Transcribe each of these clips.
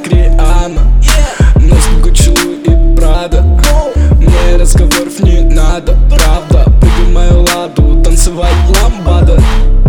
как Риана. Нос Гуччи, Луи и Прада. Мне разговоров не надо, правда. Прыгай мою ладу, танцевать ламбада.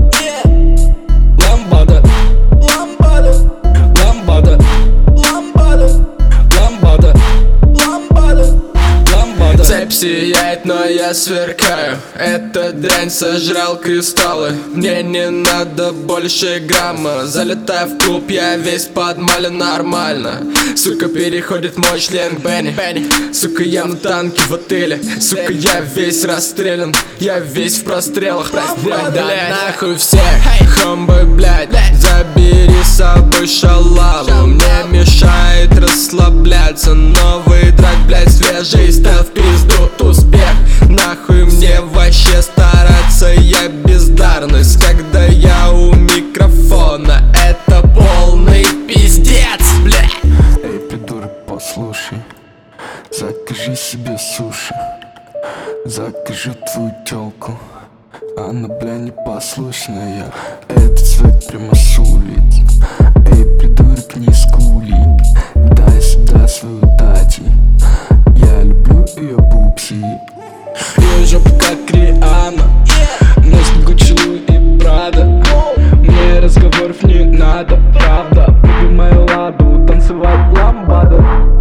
Ламбада, ламбада, ламбада, ламбада, ламбада, ламбада, ламбада. Цепь сияет, но я сверкаю. Эта дрянь сожрал кристаллы. Мне не надо больше грамма. Залетаю в клуб, я весь подмален нормально. Сука, переходит мой член к Бенни. Сука, я на танке в отеле. Сука, я весь расстрелян. Я весь в прострелах. Да нахуй всех, хомбы, блядь. Забери с собой шалаву. Мне мешает расслабляться. Новый трек, блядь, свежий. Стал в пизду успех. Нахуй мне вообще стараться. Я бездарность, когда я у микрофона. Это полный пиздец, блядь. Эй, придурок, послушай, закажи себе суши. Закажу твою тёлку, она, бля, непослушная. Этот свет прямо сулит. Эй, придурок, не скули. Дай сюда свою тати. Я люблю её пупси. Её жопа как Риана. Нос Гуччи, Луи и Прада. Мне разговоров не надо, правда. Прыгай мою ладу, танцевать ламбада.